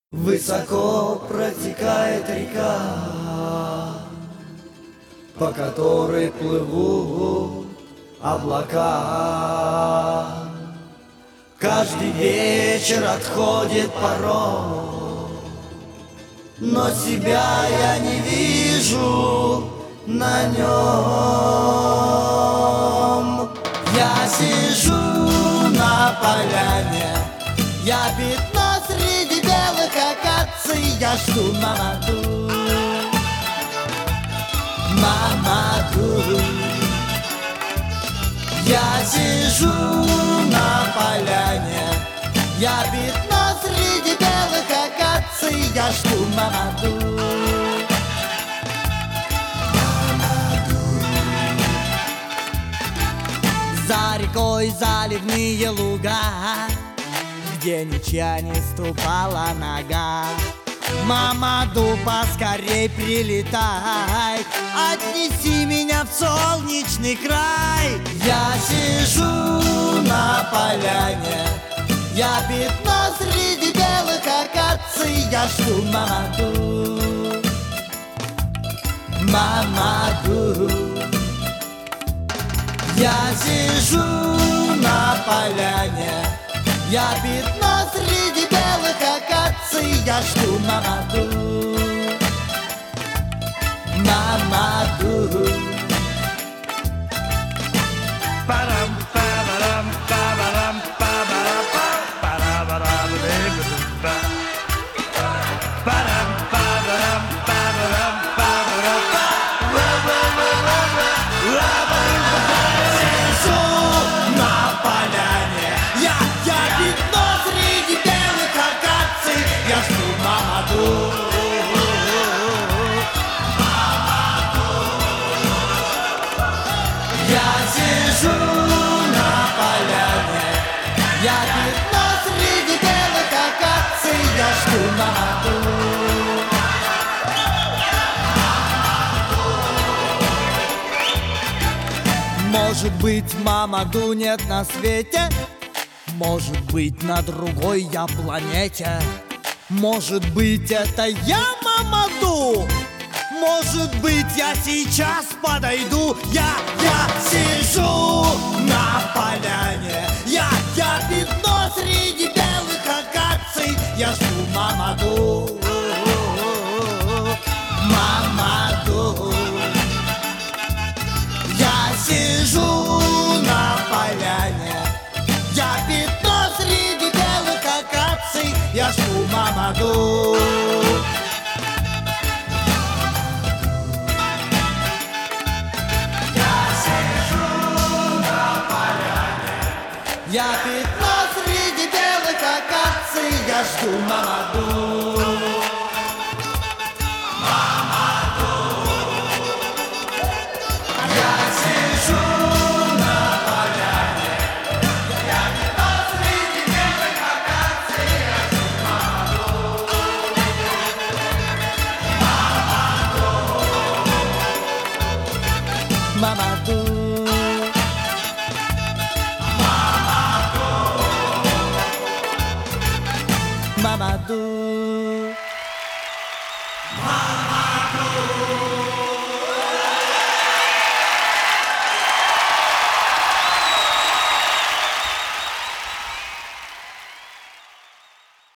Высоко протекает река, по которой плывут облака. Каждый вечер отходит паром, но себя я не вижу на нем. Я сижу на поляне, я пятно среди белых акаций, я жду Мамаду, Мамаду. Я сижу на поляне, я пятно среди белых акаций, я жду Мамаду. За рекой заливные луга, где ничья не ступала нога. Мамаду, поскорей прилетай, отнеси меня в солнечный край. Я сижу на поляне, я пятно среди белых акаций, я жду Мамаду, Мамаду. Я сижу на поляне, я пятно среди белых акаций, я жду Мамаду, Мамаду. Я сижу на поляне, я пятно среди белых акаций, я жду Мамаду, Мамаду. Может быть, Мамаду нет на свете, может быть, на другой я планете. Может быть, это я Мамаду, может быть, я сейчас подойду. Я сижу на поляне, я пятно среди белых акаций, я жду Мамаду, Мамаду. Я сижу на поляне, я пятно среди белых акаций, я жду Мамаду. Я пятно среди белых акаций, я жду Мамаду, Мамаду. Я сижу на поляне, я пятно среди белых акаций, я жду Мамаду, Мамаду, Мамаду. Mamaду.